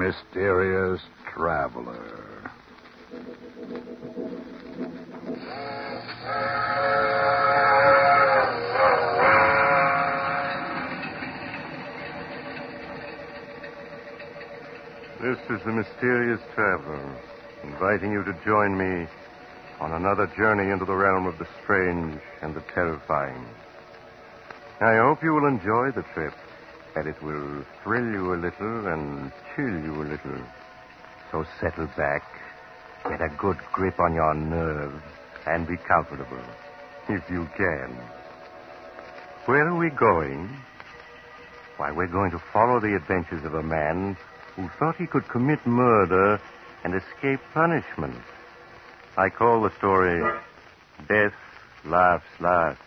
mysterious traveler. This is the mysterious traveler, inviting you to join me on another journey into the realm of the strange and the terrifying. I hope you will enjoy the trip, that it will thrill you a little and chill you a little. So settle back, get a good grip on your nerves, and be comfortable, if you can. Where are we going? Why, we're going to follow the adventures of a man who thought he could commit murder and escape punishment. I call the story Death Laughs Last.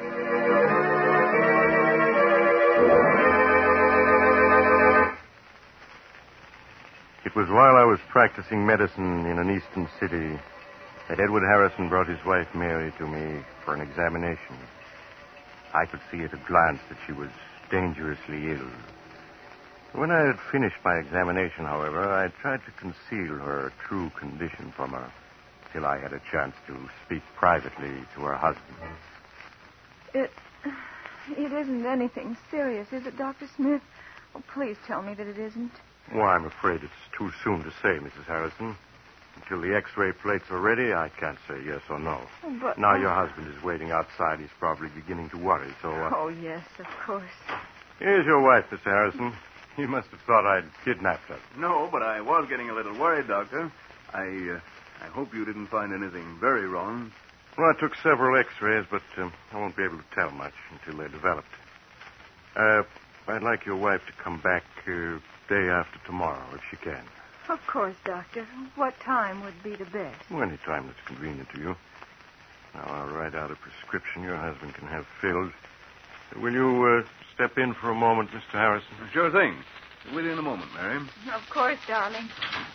It was while I was practicing medicine in an eastern city that Edward Harrison brought his wife Mary to me for an examination. I could see at a glance that she was dangerously ill. When I had finished my examination, however, I tried to conceal her true condition from her till I had a chance to speak privately to her husband. It isn't anything serious, is it, Dr. Smith? Oh, please tell me that it isn't. Well, I'm afraid it's too soon to say, Mrs. Harrison. Until the X-ray plates are ready, I can't say yes or no. Oh, but... Now your husband is waiting outside. He's probably beginning to worry, so... Oh, yes, of course. Here's your wife, Mr. Harrison. You must have thought I'd kidnapped her. No, but I was getting a little worried, Doctor. I hope you didn't find anything very wrong. Well, I took several X-rays, but I won't be able to tell much until they're developed. I'd like your wife to come back day after tomorrow, if she can. Of course, Doctor. What time would be the best? Well, any time that's convenient to you. Now, I'll write out a prescription your husband can have filled. Will you step in for a moment, Mr. Harrison? Sure thing. With you in a moment, Mary. Of course, darling.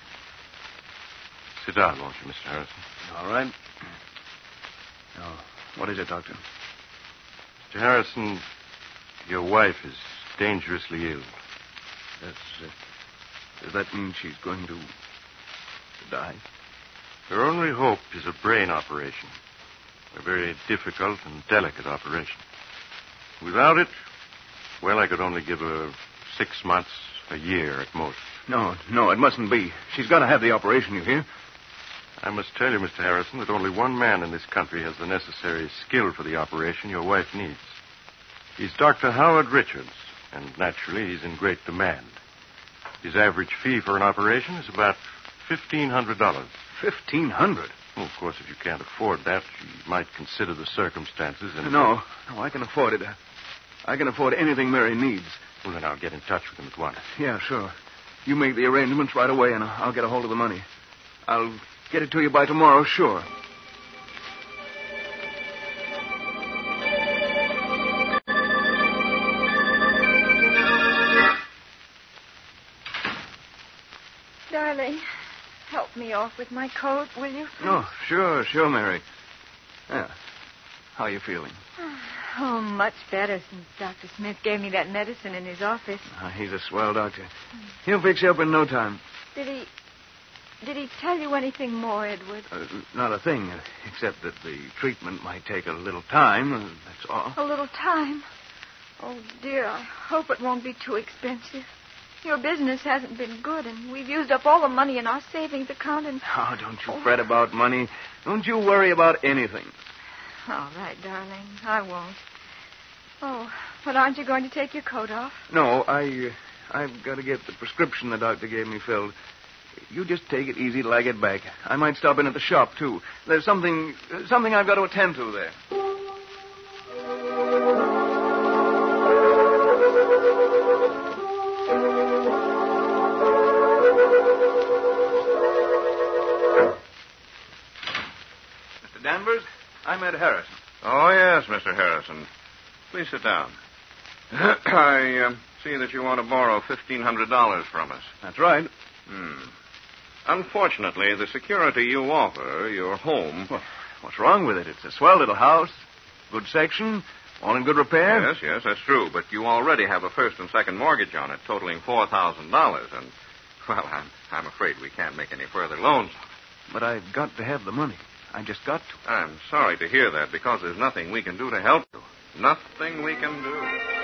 Sit down, won't you, Mr. Harrison? All right. Now, what is it, Doctor? Mr. Harrison, your wife is dangerously ill. Does that mean she's going to die? Her only hope is a brain operation. A very difficult and delicate operation. Without it, well, I could only give her 6 months, a year at most. No, it mustn't be. She's got to have the operation, you hear? I must tell you, Mr. Harrison, that only one man in this country has the necessary skill for the operation your wife needs. He's Dr. Howard Richards, and naturally he's in great demand. His average fee for an operation is about $1,500. $1,500? Well, of course, if you can't afford that, you might consider the circumstances and... No, I can afford it. I can afford anything Mary needs. Well, then I'll get in touch with him at once. Yeah, sure. You make the arrangements right away, and I'll get a hold of the money. I'll get it to you by tomorrow, sure. Darling, help me off with my coat, will you? Oh, sure, Mary. Yeah. How are you feeling? Oh, much better since Dr. Smith gave me that medicine in his office. He's a swell doctor. He'll fix you up in no time. Did he tell you anything more, Edward? Not a thing, except that the treatment might take a little time, that's all. A little time? Oh, dear, I hope it won't be too expensive. Your business hasn't been good, and we've used up all the money in our savings account, and... Oh, don't you fret about money. Don't you worry about anything. All right, darling. I won't. Oh, but aren't you going to take your coat off? No, I've got to get the prescription the doctor gave me filled. You just take it easy till I get back. I might stop in at the shop, too. There's something I've got to attend to there. Mr. Danvers, I'm Ed Harrison. Oh, yes, Mr. Harrison. Please sit down. I see that you want to borrow $1,500 from us. That's right. Unfortunately, the security you offer, your home... Well, what's wrong with it? It's a swell little house, good section, all in good repair. Yes, that's true. But you already have a first and second mortgage on it, totaling $4,000. And Well, I'm afraid we can't make any further loans. But I've got to have the money. I just got to. I'm sorry to hear that because there's nothing we can do to help you. Nothing we can do.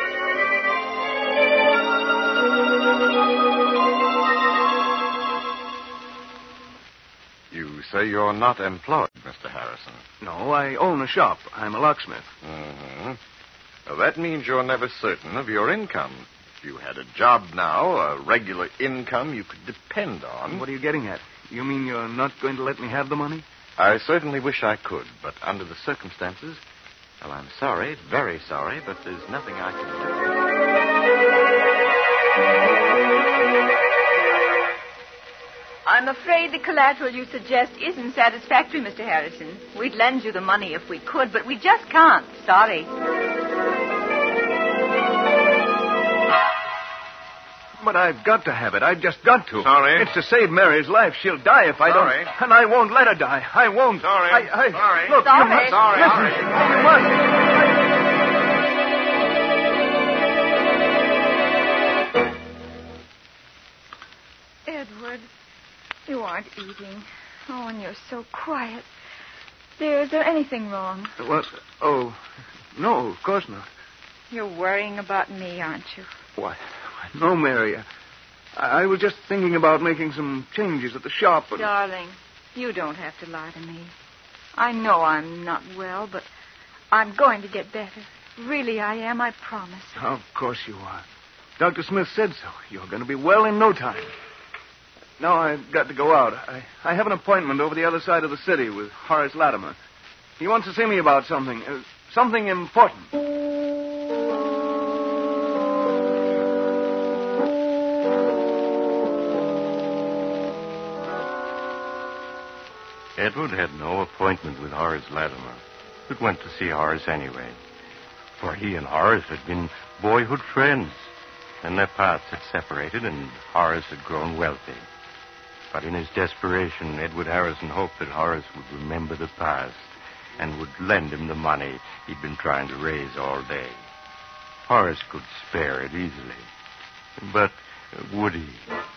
You say you're not employed, Mr. Harrison. No, I own a shop. I'm a locksmith. Mm-hmm. Well, that means you're never certain of your income. If you had a job now, a regular income you could depend on. What are you getting at? You mean you're not going to let me have the money? I certainly wish I could, but under the circumstances, well, I'm sorry, very sorry, but there's nothing I can do. I'm afraid the collateral you suggest isn't satisfactory, Mr. Harrison. We'd lend you the money if we could, but we just can't. Sorry. But I've got to have it. I've just got to. Sorry. It's to save Mary's life. She'll die if I Sorry. don't. And I won't let her die. I won't. Sorry. Sorry. Look, Sorry. you must. Sorry. Listen. Edward, you aren't eating. Oh, and you're so quiet. Dear, is there anything wrong? What? Oh, no, of course not. You're worrying about me, aren't you? Why, no, Mary. I was just thinking about making some changes at the shop. And... Darling, you don't have to lie to me. I know I'm not well, but I'm going to get better. Really, I am, I promise. Of course you are. Dr. Smith said so. You're going to be well in no time. Now I've got to go out. I have an appointment over the other side of the city with Horace Latimer. He wants to see me about something. Something important. Edward had no appointment with Horace Latimer, but went to see Horace anyway. For he and Horace had been boyhood friends, and their paths had separated, and Horace had grown wealthy. But in his desperation, Edward Harrison hoped that Horace would remember the past and would lend him the money he'd been trying to raise all day. Horace could spare it easily. But would he?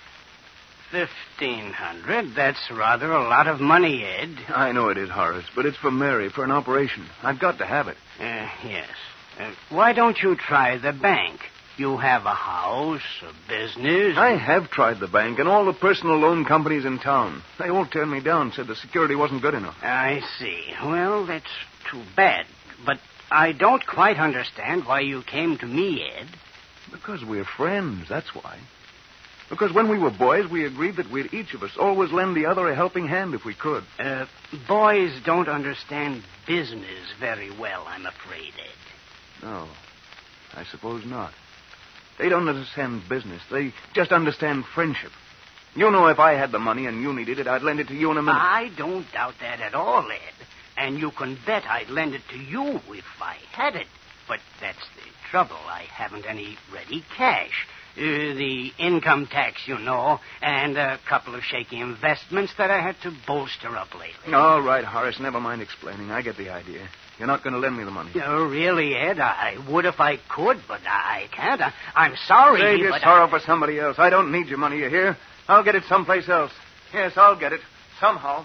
1,500. That's rather a lot of money, Ed. I know it is, Horace, but it's for Mary, for an operation. I've got to have it. Yes. Why don't you try the bank? You have a house, a business. I have tried the bank and all the personal loan companies in town. They all turned me down, said the security wasn't good enough. I see. Well, that's too bad. But I don't quite understand why you came to me, Ed. Because we're friends, that's why. Because when we were boys, we agreed that we'd each of us always lend the other a helping hand if we could. Boys don't understand business very well, I'm afraid, Ed. No, I suppose not. They don't understand business. They just understand friendship. You know, if I had the money and you needed it, I'd lend it to you in a minute. I don't doubt that at all, Ed. And you can bet I'd lend it to you if I had it. But that's the trouble. I haven't any ready cash. The income tax, you know, and a couple of shaky investments that I had to bolster up lately. All right, Horace, never mind explaining. I get the idea. You're not going to lend me the money. Oh, really, Ed? I would if I could, but I can't. I'm sorry, Save your sorrow for somebody else. I don't need your money, you hear? I'll get it someplace else. Yes, I'll get it. Somehow.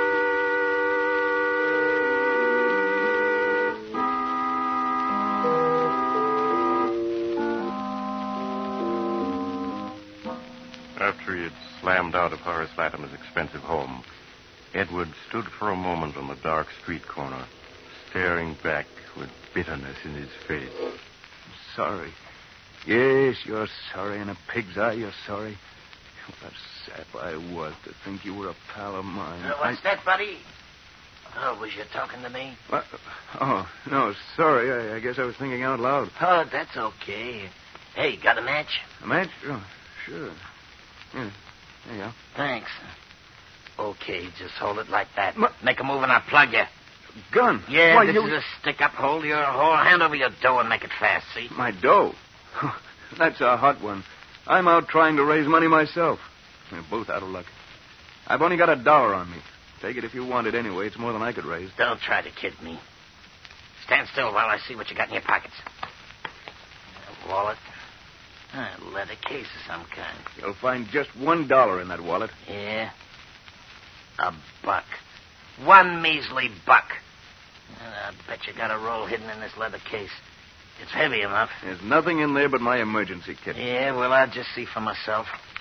After he had slammed out of Horace Latimer's expensive home, Edward stood for a moment on the dark street corner, staring back with bitterness in his face. Sorry. Yes, you're sorry. In a pig's eye, you're sorry. What a sap I was to think you were a pal of mine. What's that, buddy? Oh, was you talking to me? Oh, no, sorry. I guess I was thinking out loud. Oh, that's okay. Hey, got a match? A match? Oh, sure. Yeah, there you go. Thanks. Okay, just hold it like that. Make a move and I'll plug you. Gun? Yeah, Why, this is a stick-up. Hold your whole hand over your dough and make it fast, see? My dough? That's a hot one. I'm out trying to raise money myself. We're both out of luck. I've only got $1 on me. Take it if you want it anyway. It's more than I could raise. Don't try to kid me. Stand still while I see what you got in your pockets. Wallet, A leather case of some kind. You'll find just $1 in that wallet. Yeah? $1. One measly buck. I bet you got a roll hidden in this leather case. It's heavy enough. There's nothing in there but my emergency kit. Yeah, well, I'll just see for myself.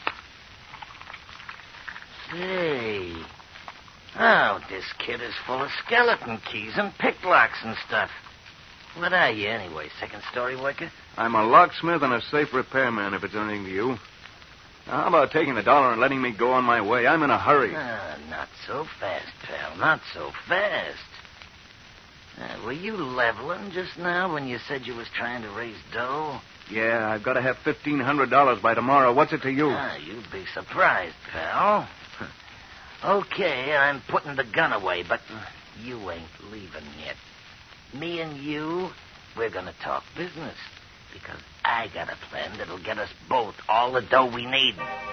Say. Oh, this kit is full of skeleton keys and picklocks and stuff. What are you, anyway? Second-story worker? I'm a locksmith and a safe repairman, if it's anything to you. Now, how about taking $1 and letting me go on my way? I'm in a hurry. Not so fast, pal. Not so fast. Were you leveling just now when you said you was trying to raise dough? Yeah, I've got to have $1,500 by tomorrow. What's it to you? You'd be surprised, pal. Okay, I'm putting the gun away, but you ain't leaving yet. Me and you, we're going to talk business. Because I got a plan that'll get us both all the dough we need.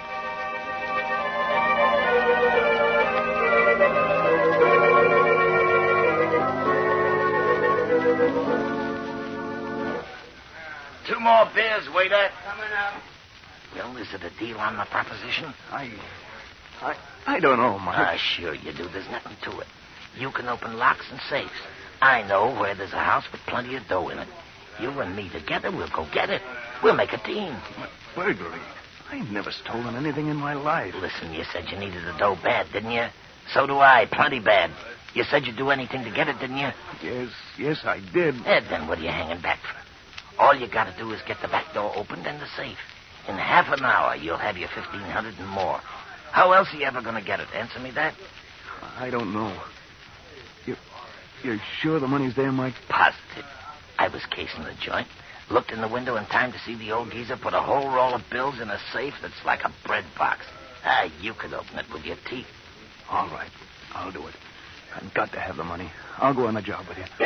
Two more beers, waiter. Coming up. Well, is it a deal on the proposition? I don't know, Mike. Sure you do. There's nothing to it. You can open locks and safes. I know where there's a house with plenty of dough in it. You and me together, we'll go get it. We'll make a team. Burglary? I've never stolen anything in my life. Listen, you said you needed the dough bad, didn't you? So do I, plenty bad. You said you'd do anything to get it, didn't you? Yes, I did. Then what are you hanging back for? All you got to do is get the back door opened and the safe. In half an hour, you'll have your $1,500 and more. How else are you ever going to get it? Answer me that. I don't know. You're sure the money's there, Mike? Positive. I was casing the joint. Looked in the window in time to see the old geezer put a whole roll of bills in a safe that's like a bread box. You could open it with your teeth. All right. I'll do it. I've got to have the money. I'll go on the job with you.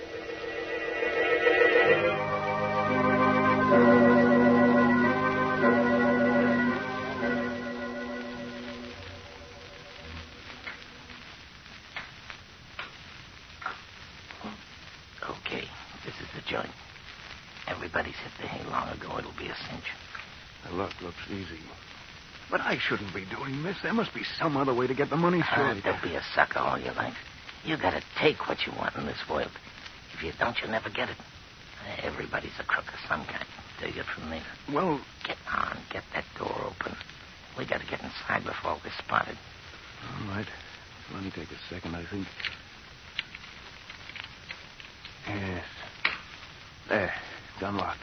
Okay, this is the joint. Everybody's hit the hay long ago. It'll be a cinch. The luck looks easy. But I shouldn't be doing this. There must be some other way to get the money straight. Don't be a sucker all your life. You gotta take what you want in this world. If you don't, you'll never get it. Everybody's a crook of some kind. Take it from there. Well, Get on. Get that door open. We gotta get inside before we're spotted. all right. Let me take a second, I think. Yes. There. It's unlocked.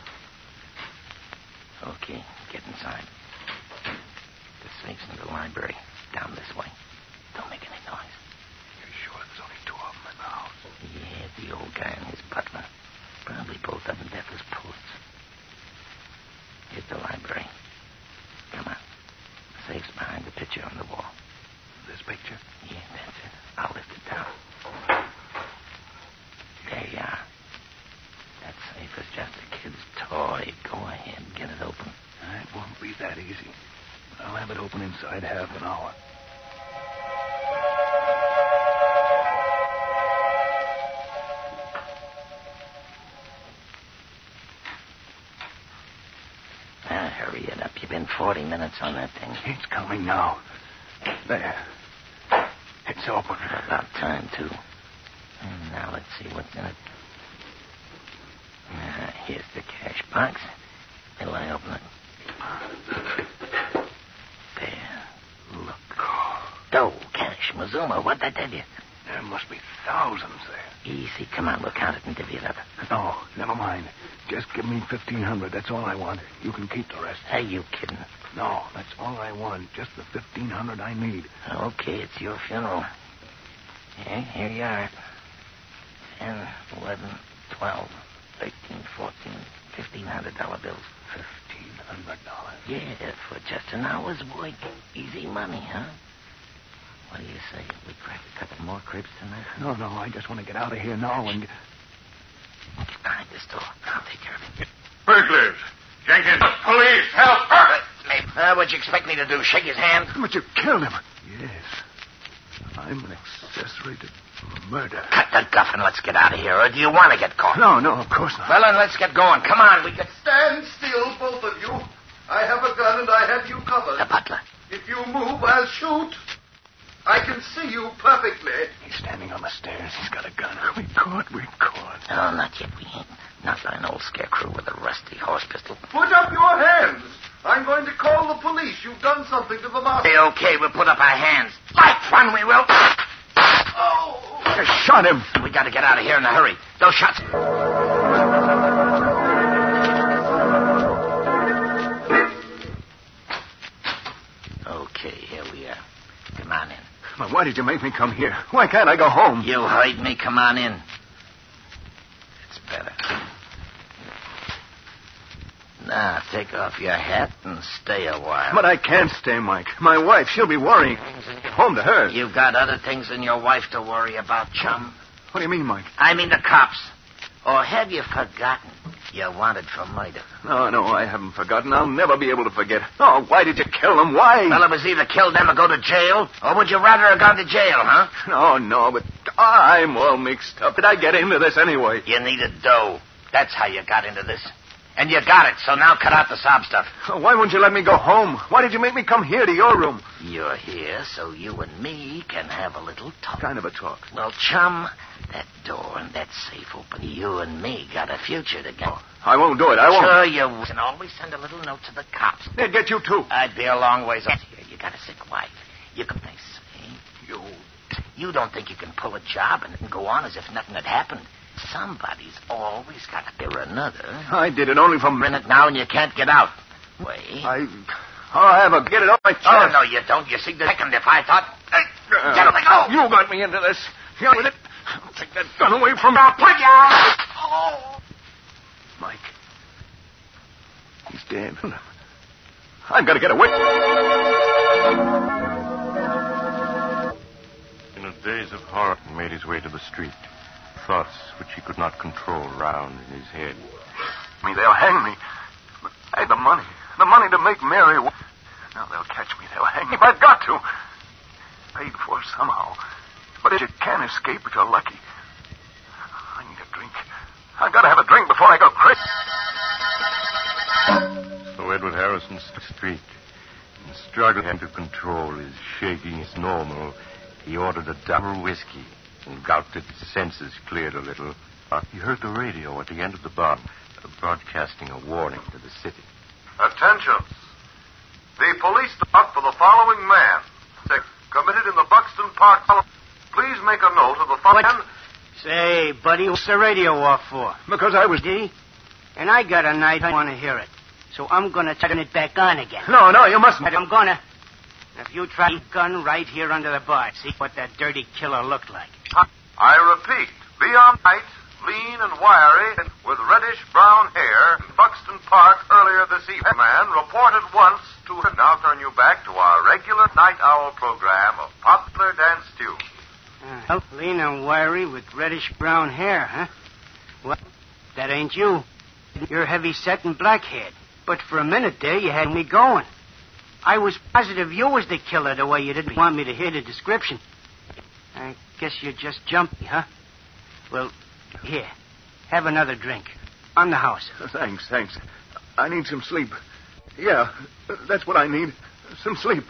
Okay, get inside. The safe's in the library. Down this way. Don't make any noise. You're sure there's only two of them in the house? Yeah, the old guy and his butler. Probably both of them deaf as posts. Here's the library. Come on. The safe's behind the picture on the wall. This picture? Yeah, that's it. I'll lift it down. There you are. That safe is just a kid's toy. Go ahead, get it open. It won't be that easy. I'll have it open inside half an hour. Hurry it up. You've been 40 minutes on that thing. It's coming now. There. It's open. About time, too. And now let's see what's in it. Here's the cash box. Will I open it? There. Look. Dough, cash, Mazuma. What'd I tell you? There must be thousands there. Easy. Come on, we'll count it and divvy it up. No, never mind. Just give me $1,500. That's all I want. You can keep the rest. Are you kidding? No, that's all I want. Just the $1,500 I need. Okay, it's your funeral. Yeah, here you are. 10, 11, 12, 13, 14, $1,500 bills. $1,500? Yeah, for just an hour's work. Easy money, huh? What do you say? We crack a couple more cribs tonight? No, I just want to get out of here now and... Behind this door. I'll take care of it. Burglars! Jenkins! Police! Help! What'd you expect me to do? Shake his hand? But you killed him. Yes. I I'm an accessory to murder. Cut the guff and let's get out of here, or do you want to get caught? No, of course not. Well, then let's get going. Come on, we can... Stand still, both of you. I have a gun and I have you covered. The butler. If you move, I'll shoot. I can see you perfectly. He's standing on the stairs. He's got a gun. We're caught. No, not yet. We ain't. Not like an old scarecrow with a rusty horse pistol. Put up your hands. I'm going to call the police. You've done something to the master. Okay, we'll put up our hands. Like fun, we will. Oh! I shot him. We got to get out of here in a hurry. Those shots... Okay, here we are. Come on in. Well, why did you make me come here? Why can't I go home? You heard me. Come on in. It's better. Now, take off your hat and stay a while. But I can't stay, Mike. My wife, she'll be worrying. Home to her. You've got other things than your wife to worry about, chum. What do you mean, Mike? I mean the cops. Or have you forgotten you're wanted for murder? No, I haven't forgotten. I'll never be able to forget. Oh, why did you kill them? Why? Well, it was either kill them or go to jail. Or would you rather have gone to jail, huh? No, but I'm all mixed up. Did I get into this anyway? You needed dough. That's how you got into this. And you got it, so now cut out the sob stuff. Why won't you let me go home? Why did you make me come here to your room? You're here so you and me can have a little talk. Kind of a talk. Well, chum, that door and that safe open. You and me got a future together. I won't do it. I won't. Sure you will. And always send a little note to the cops. They'd get you, too. I'd be a long ways off here. You got a sick wife. You can say, you don't think you can pull a job and go on as if nothing had happened. Somebody's always got to bear another. I did it only for a minute now, and you can't get out. Wait. I have a get it off my chest. Oh, no, you don't. You see, the second if I thought... Gentlemen, go! You got me into this. You with it. Take that gun away from me. I'll put you out. Oh. Mike. He's dead. I've got to get away. In a daze of horror, he made his way to the street. Thoughts which he could not control round in his head. They'll hang me. But I had the money. The money to make Mary. Now they'll catch me. They'll hang me. I've got to. Paid for somehow. But if you can escape, if you're lucky. I need a drink. I've got to have a drink before I go crazy. So Edward Harrison stood street and struggling to control his shaking his normal. He ordered a double whiskey and gulped it. His senses cleared a little. He heard the radio at the end of the bar, broadcasting a warning to the city. Attention. The police stop for the following man. Committed in the Buxton Park. Please make a note of the following man. Say, buddy, what's the radio off for? Because I was... D? And I got a night I want to hear it. So I'm going to turn it back on again. No, you mustn't. I'm going to. If you try a gun right here under the bar, see what that dirty killer looked like. I repeat, beyond night, lean and wiry, with reddish-brown hair, in Buxton Park earlier this evening. Man reported once to... Now turn you back to our regular night owl program of popular dance tunes. Lean and wiry with reddish-brown hair, huh? Well, that ain't you. You're heavy-set and black-haired. But for a minute there, you had me going. I was positive you was the killer the way you didn't want me to hear the description. I guess you just jumped me, huh? Well, here. Have another drink. On the house. Thanks. I need some sleep. Yeah, that's what I need. Some sleep.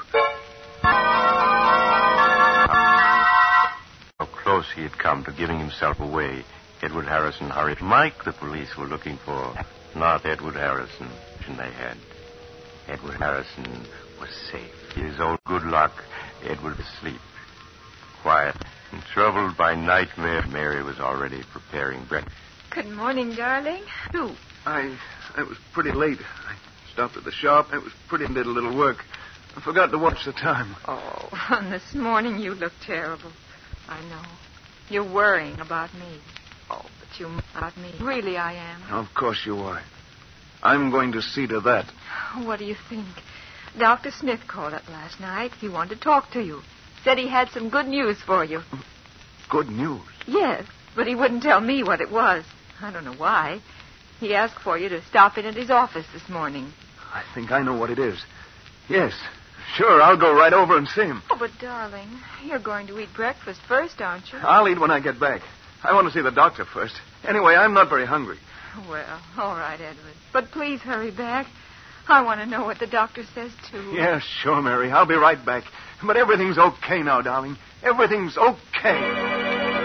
How close he had come to giving himself away, Edward Harrison hurried. Mike the police were looking for, not Edward Harrison, and they had. Edward Harrison was safe. His old good luck, Edward was asleep. Quiet and troubled by nightmare, Mary was already preparing breakfast. Good morning, darling. Who? I was pretty late. I stopped at the shop. It was pretty did a little work. I forgot to watch the time. Oh, this morning you look terrible. I know. You're worrying about me. Oh, but you about me. Really, I am. Of course you are. I'm going to see to that. What do you think? Dr. Smith called up last night. He wanted to talk to you. Said he had some good news for you. Good news? Yes, but he wouldn't tell me what it was. I don't know why. He asked for you to stop in at his office this morning. I think I know what it is. Yes. Sure, I'll go right over and see him. Oh, but, darling, you're going to eat breakfast first, aren't you? I'll eat when I get back. I want to see the doctor first. Anyway, I'm not very hungry. Well, all right, Edward. But please hurry back. I want to know what the doctor says, too. Yeah, sure, Mary. I'll be right back. But everything's okay now, darling. Everything's okay.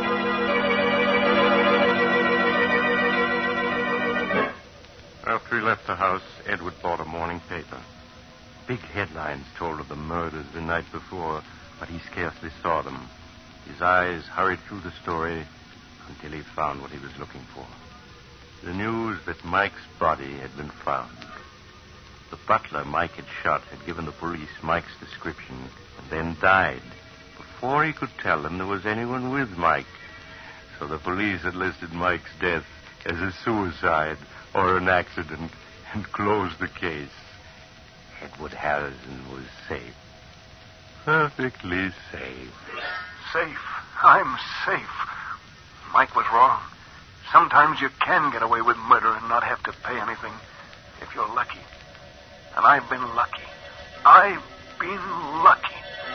After he left the house, Edward bought a morning paper. Big headlines told of the murders the night before, but he scarcely saw them. His eyes hurried through the story until he found what he was looking for. The news that Mike's body had been found. The butler Mike had shot had given the police Mike's description and then died before he could tell them there was anyone with Mike. So the police had listed Mike's death as a suicide or an accident and closed the case. Edward Harrison was safe. Perfectly safe. Safe. I'm safe. Mike was wrong. Sometimes you can get away with murder and not have to pay anything if you're lucky. And I've been lucky. I've been lucky.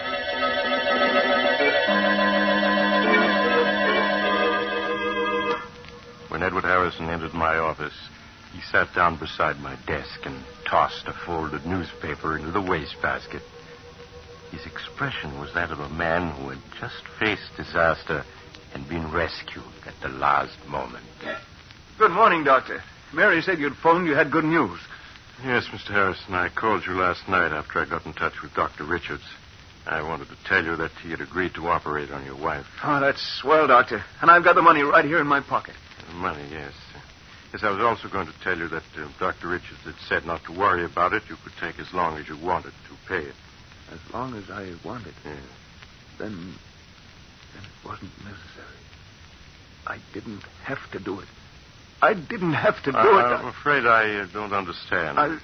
When Edward Harrison entered my office, he sat down beside my desk and tossed a folded newspaper into the wastebasket. His expression was that of a man who had just faced disaster and been rescued at the last moment. Good morning, Doctor. Mary said you'd phoned. You had good news. Yes, Mr. Harrison, I called you last night after I got in touch with Dr. Richards. I wanted to tell you that he had agreed to operate on your wife. Oh, that's swell, Doctor. And I've got the money right here in my pocket. Money, yes. Yes, I was also going to tell you that Dr. Richards had said not to worry about it. You could take as long as you wanted to pay it. As long as I wanted? Yes. Then it wasn't necessary. I didn't have to do it. I didn't have to do it. I'm afraid I don't understand.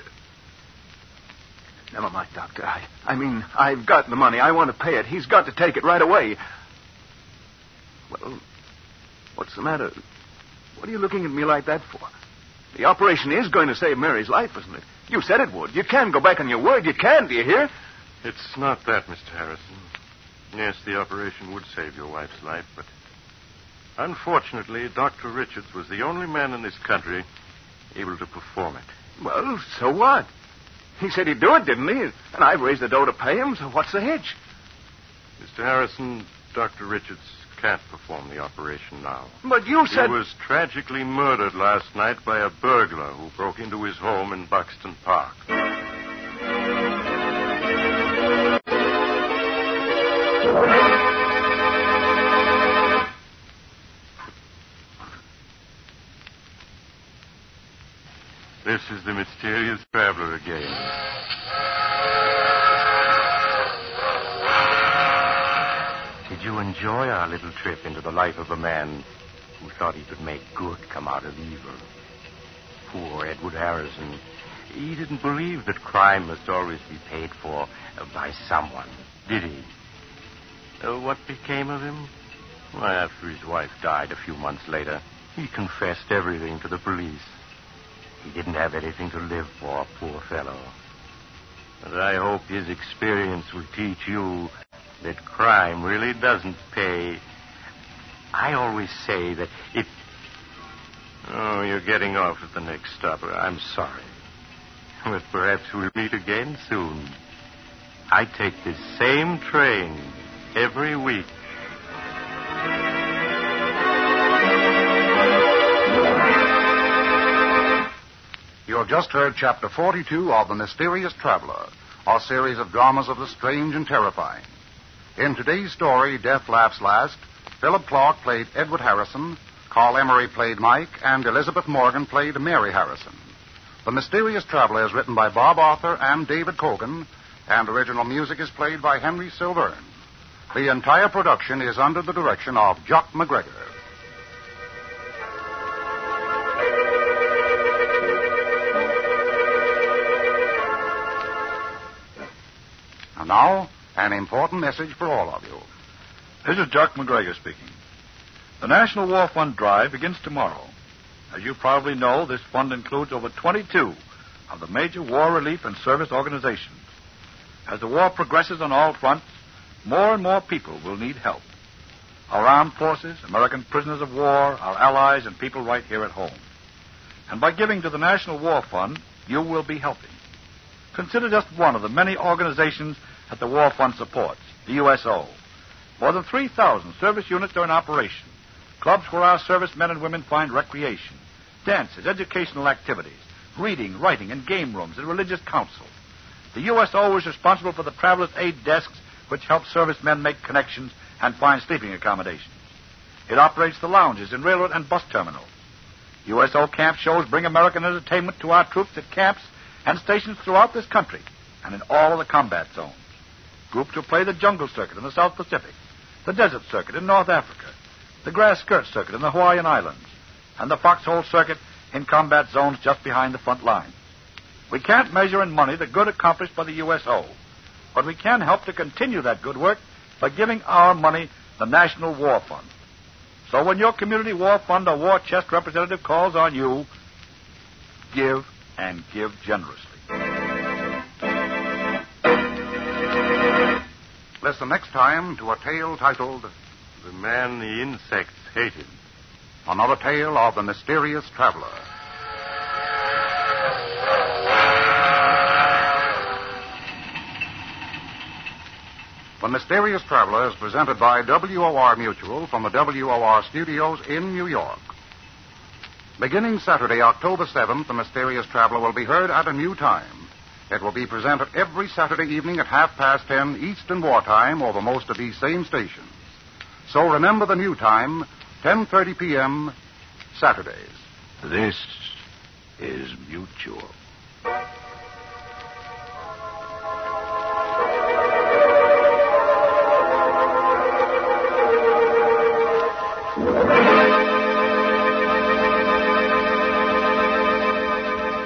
Never mind, Doctor. I mean, I've got the money. I want to pay it. He's got to take it right away. Well, what's the matter? What are you looking at me like that for? The operation is going to save Mary's life, isn't it? You said it would. You can go back on your word. You can, do you hear? It's not that, Mr. Harrison. Yes, the operation would save your wife's life, but unfortunately, Dr. Richards was the only man in this country able to perform it. Well, so what? He said he'd do it, didn't he? And I've raised the dough to pay him, so what's the hitch? Mr. Harrison, Dr. Richards can't perform the operation now. But you said... He was tragically murdered last night by a burglar who broke into his home in Buxton Park. This is the mysterious traveler again. Did you enjoy our little trip into the life of a man who thought he could make good come out of evil? Poor Edward Harrison. He didn't believe that crime must always be paid for by someone, did he? What became of him? Well, after his wife died a few months later, he confessed everything to the police. He didn't have anything to live for, poor fellow. But I hope his experience will teach you that crime really doesn't pay. I always say that if... Oh, you're getting off at the next stop. I'm sorry. But perhaps we'll meet again soon. I take this same train every week. You have just heard Chapter 42 of The Mysterious Traveler, a series of dramas of the strange and terrifying. In today's story, Death Laughs Last, Philip Clark played Edward Harrison, Carl Emery played Mike, and Elizabeth Morgan played Mary Harrison. The Mysterious Traveler is written by Bob Arthur and David Cogan, and original music is played by Henry Silverne. The entire production is under the direction of Jock McGregor. And now, an important message for all of you. This is Jock McGregor speaking. The National War Fund Drive begins tomorrow. As you probably know, this fund includes over 22 of the major war relief and service organizations. As the war progresses on all fronts, more and more people will need help. Our armed forces, American prisoners of war, our allies, and people right here at home. And by giving to the National War Fund, you will be helping. Consider just one of the many organizations that the War Fund supports, the USO. More than 3,000 service units are in operation, clubs where our servicemen and women find recreation, dances, educational activities, reading, writing, and game rooms, and religious counsel. The USO is responsible for the traveler's aid desks, which help servicemen make connections and find sleeping accommodations. It operates the lounges in railroad and bus terminals. USO camp shows bring American entertainment to our troops at camps and stations throughout this country and in all of the combat zones. Groups will play the jungle circuit in the South Pacific, the desert circuit in North Africa, the grass skirt circuit in the Hawaiian Islands, and the foxhole circuit in combat zones just behind the front lines. We can't measure in money the good accomplished by the USO, but we can help to continue that good work by giving our money the National War Fund. So when your community war fund or war chest representative calls on you, give and give generously. Listen next time to a tale titled The Man the Insects Hated. Another tale of the Mysterious Traveler. The Mysterious Traveler is presented by WOR Mutual from the WOR studios in New York. Beginning Saturday, October 7th, The Mysterious Traveler will be heard at a new time. It will be presented every Saturday evening at 10:30 Eastern Wartime over most of these same stations. So remember the new time, 10:30 p.m., Saturdays. This is Mutual.